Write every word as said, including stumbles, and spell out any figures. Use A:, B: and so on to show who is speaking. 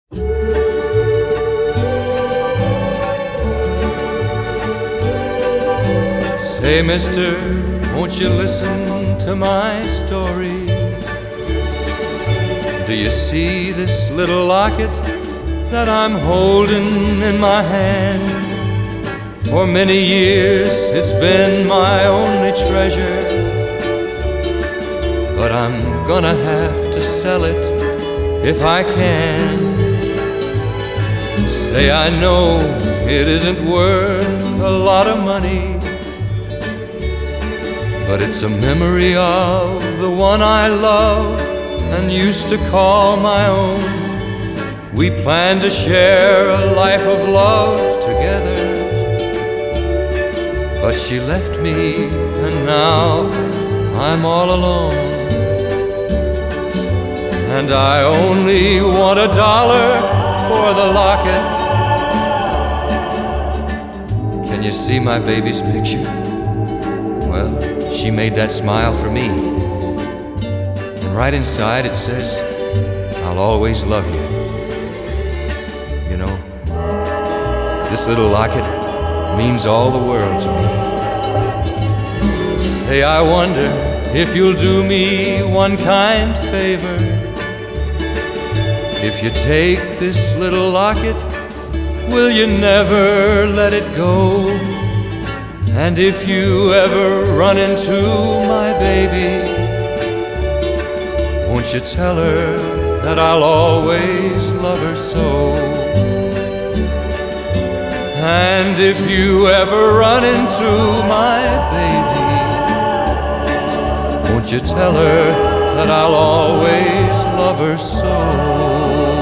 A: Say, mister, won't you listen to my story? Do you see this little locket that I'm holding in my hand? For many years it's been my only treasure, but I'm gonna have to sell it if I can. Say, I know it isn't worth a lot of money, but it's a memory of the one I love and used to call my own. We planned to share a life of love together, but she left me and now I'm all alone. And I only want a dollar for the locket. Can you see my baby's picture? Well, she made that smile for me. And right inside it says, I'll always love you. You know, this little locket means all the world to me. Say, I wonder if you'll do me one kind favor. If you take this little locket, will you never let it go? And if you ever run into my baby, won't you tell her that I'll always love her so? And if you ever run into my baby, won't you tell her that I'll always love her so?